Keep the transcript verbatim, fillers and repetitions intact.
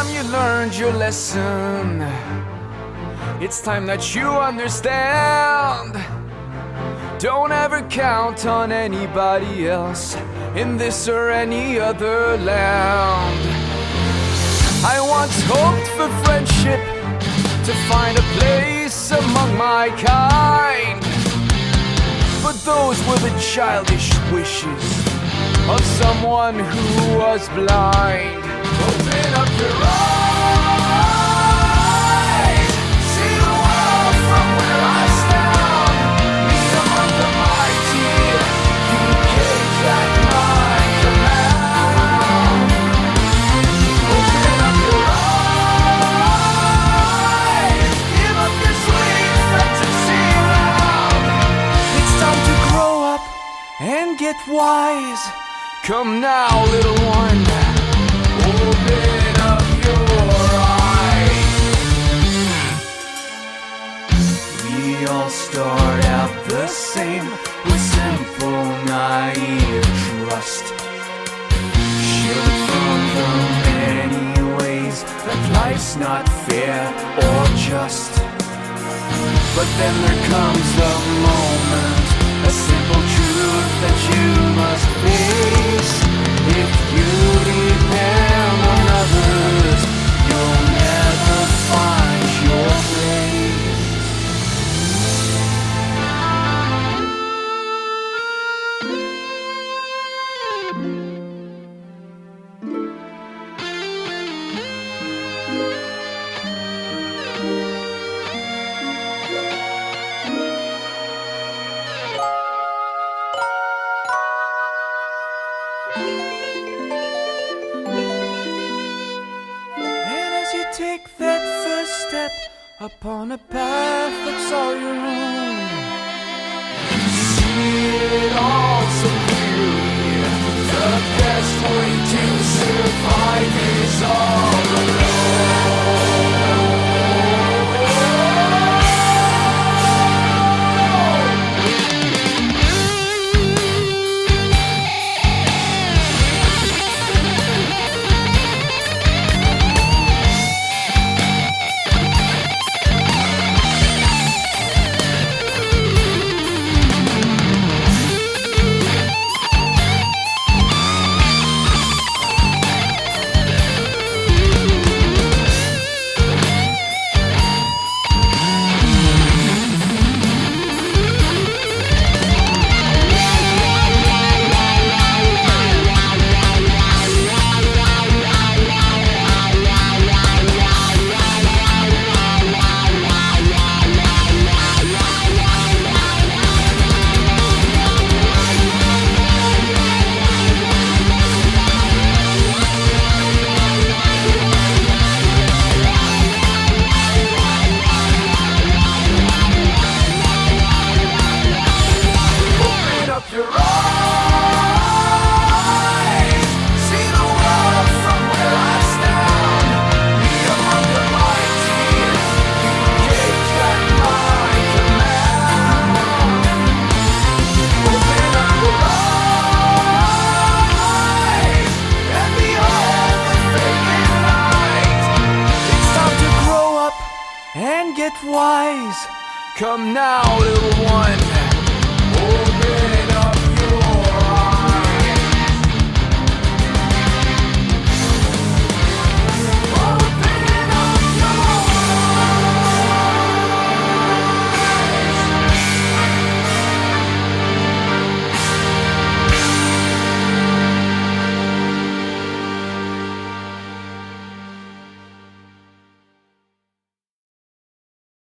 time you learned your lesson. It's time that you understand. Don't ever count on anybody else in this or any other land. I once hoped for friendship, to find a place among my kind, but those were the childish wishes of someone who was blind. Open up your eyes, see the world from where I stand. Me among the mighty, you cage at my command. Open up your eyes, give up your sweet fantasy now. It's time to grow up and get wise. Come now, little one, open up your eyes. We all start out the same, with simple, naive trust, shielded from the many ways that life's not fair or just. But then there comes a moment, a simple truth that you must face. If you depend on others, you'll never find your take that first step upon a path that's all your own. See it all so clearly. The best way to survive is all alone. And get wise. Come now, little one.